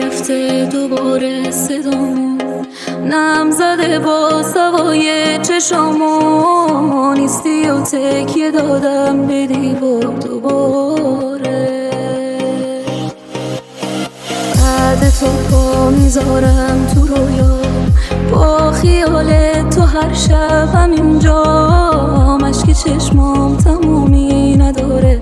رفته دوباره صدامون، نم زده با سوای چشامو، نیستی و تکیه دادم به دیوار دوباره. بعد تو پا میذارم تو رویا، با خیال تو هر شب همینجا، مشک چشمام تمومی نداره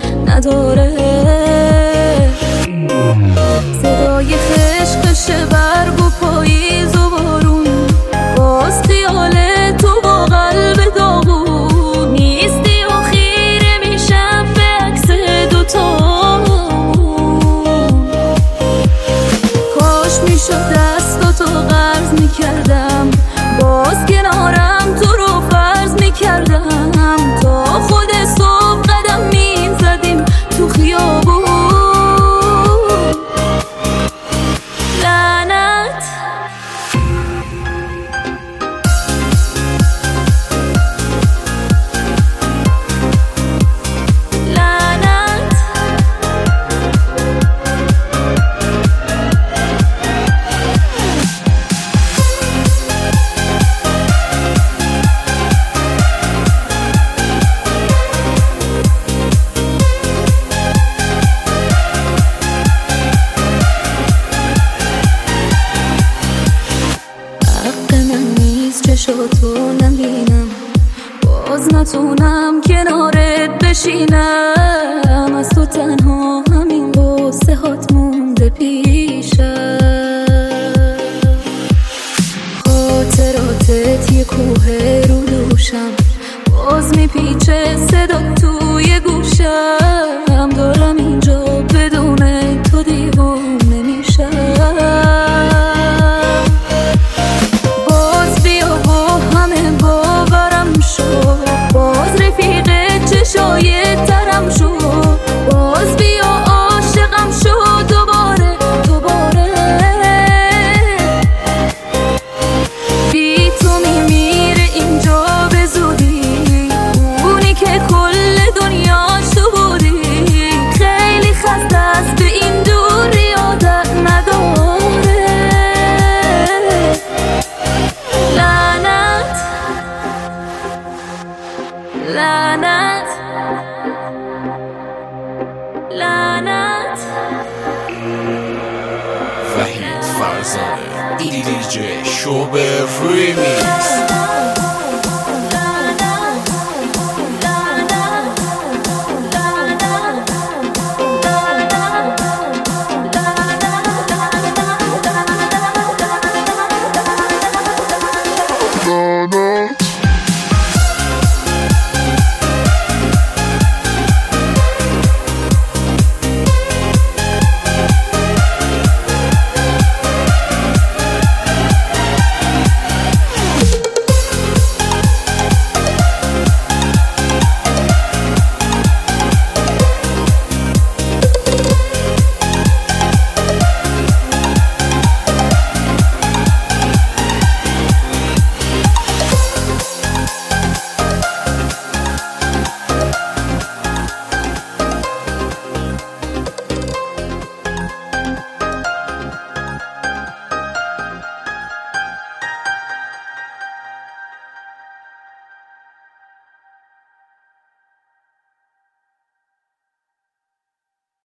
صدای خشخش برگ و پاییز و بارون، باز خیال تو با قلب داغون، نیستی و خیره میشم به عکس دوتامون. کاش میشد دستاتو قرض میکردم، باز کنارم تو رو فرض میکردم، تا خود صبح قدم میزدیم تو خیابون. لعنت لعنت چشاتو نبینم، باز نتونم کنارت بشینم، از تو تنها همین قصه هات مونده پیشم. خاطراتت یه کوه رو دوشم، باز میپیچه صدا توی گوشم، دارم اینجا بدون تو دیوونه میشم. باز رفیق چشای ترم شو، باز بیا عاشقم شو دوباره بی تو میمیره اینجا به زودی، اونی که کل دنیاش تو بودی، خیلی خسته است به این دوری عادت نداره. لعنت لعنت لعنت. وحید فرزانه دی جی شوبر ریمیکس.